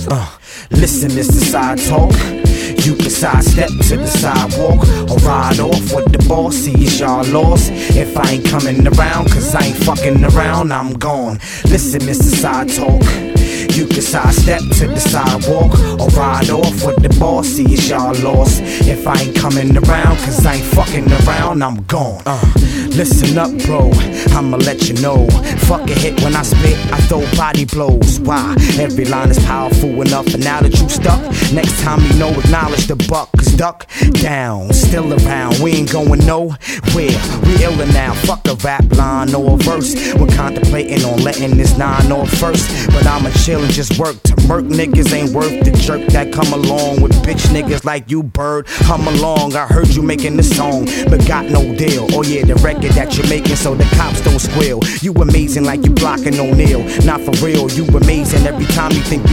Listen, it's the side talk. You can sidestep to the sidewalk or ride off with the boss. See, it's y'all lost if I ain't coming around, cause I ain't fucking around, I'm gone. Listen, it's the side talk. You can sidestep to the sidewalk or ride off with the boss. See, it's y'all lost if I ain't coming around, cause I ain't fucking around, I'm gone. Listen up, bro, I'ma let you know. Fuck a hit when I spit, I throw body blows. Why? Every line is powerful enough, and now that you stuck, next time you know, acknowledge the buck. Cause duck down, still around, we ain't going nowhere. We iller now, fuck a rap line or a verse. We're contemplating on letting this 9 off first, but I'ma chill and just work to murk niggas. Ain't worth the jerk that come along with bitch niggas like you, bird. Hum along, I heard you making this song, but got no deal. Oh yeah, the record that you're making so the cops don't squeal. You amazing like you blocking O'Neal. Not for real, you amazing every time you think you